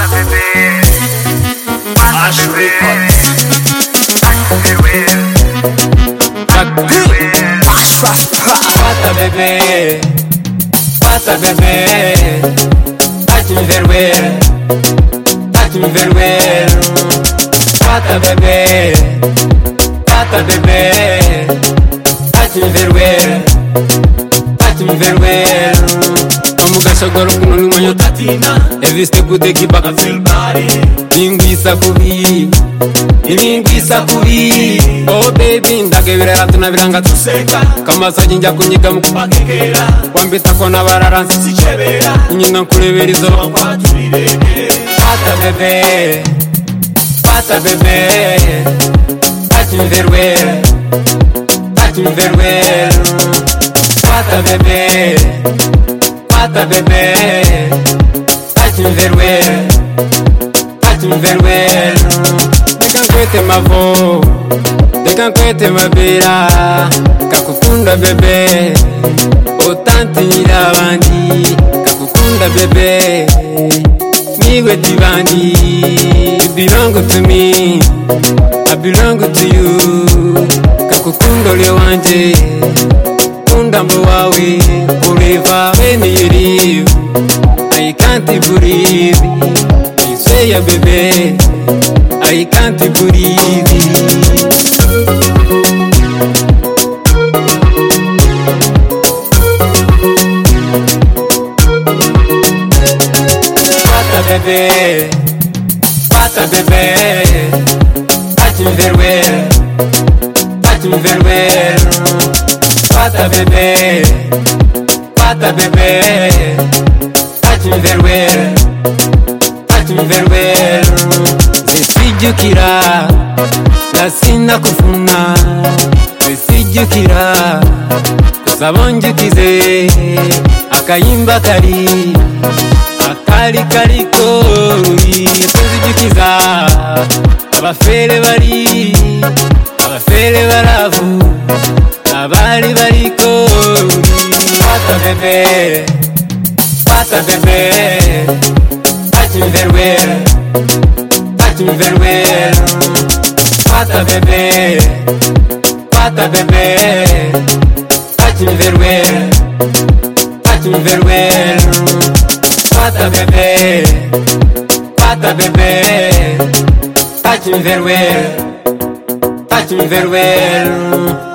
Pata bebê, pata bebê, vai-te-me ver well, vai-te-me ver well. Pata bebê, pata bebê, vai-te-me ver well, vai-te-me ver well. Omugasha goro kuno ni mwanyo tatina, every step we take it back and feel body. Linguisa kubi, linguisa kubi. Oh baby, ndakebera tunabiranga tuseka. Kama sajinja kunyiga mukupakekera. Wambita kona barara nsichebera. Nyina nkurebera izo bakwatulire. Pata bebe, pata bebe, vai-te-me ver well, vai-te-me ver well. Pata bebe, pata bebê, vai-te-me ver well, vai-te-me ver well. Dekankwete mavo, dekankwete mabira, kakukunda bebê, otanti nyirabandi, kakukunda bebê, niwe divandi. You belong to me, I belong to you, kakukunda ule wanje, kunda mbo wawe. Forever when you leave, I can't believe it. You say ya baby, I can't believe it. Pata bebê, pata bebê, vai-te-me ver well, vai-te-me ver well. Pata bebê, pata bebê, vai-te-me ver well, vai-te-me ver well. Zesijukira, nasina kufuna. Zesijukira, kusabonjukize. Akayimba kali, akali kaliko. Tuzijukiza, abafere bari, abafere baravu, abali baliko. Pata bebê, pata bebê, vai-te-me ver well, vai-te-me ver well. Pata bebê, pata bebê, vai-te-me ver well, vai-te-me ver well. Pata bebê, pata bebê, vai-te-me ver well, vai-te-me ver well.